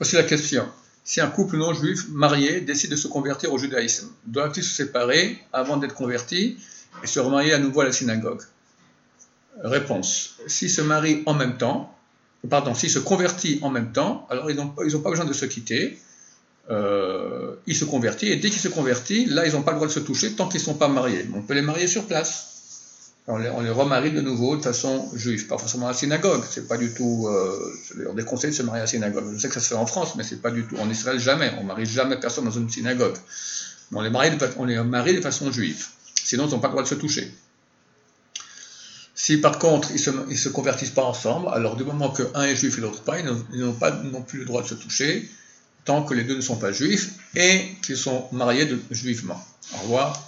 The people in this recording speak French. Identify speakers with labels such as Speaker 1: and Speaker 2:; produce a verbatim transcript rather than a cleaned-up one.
Speaker 1: Voici la question. Si un couple non juif marié décide de se convertir au judaïsme, doivent-ils se séparer avant d'être convertis et se remarier à nouveau à la synagogue? Réponse. S'ils se marient en même temps, pardon, s'ils se convertissent en même temps, alors ils n'ont ils n'ont pas besoin de se quitter. Euh, ils se convertissent, et dès qu'ils se convertissent, là, ils n'ont pas le droit de se toucher tant qu'ils ne sont pas mariés. On peut les marier sur place. On les, on les remarie de nouveau de façon juive, pas forcément à la synagogue. C'est pas du tout. Euh, on déconseille de se marier à la synagogue. Je sais que ça se fait en France, mais c'est pas du tout. En Israël, jamais. On marie jamais personne dans une synagogue. Mais on les marie de, on les marie de façon juive. Sinon, ils n'ont pas le droit de se toucher. Si par contre, ils se, ils se convertissent pas ensemble, alors du moment que un est juif et l'autre pas, ils n'ont pas non plus le droit de se toucher tant que les deux ne sont pas juifs et qu'ils sont mariés de, juivement. Au revoir.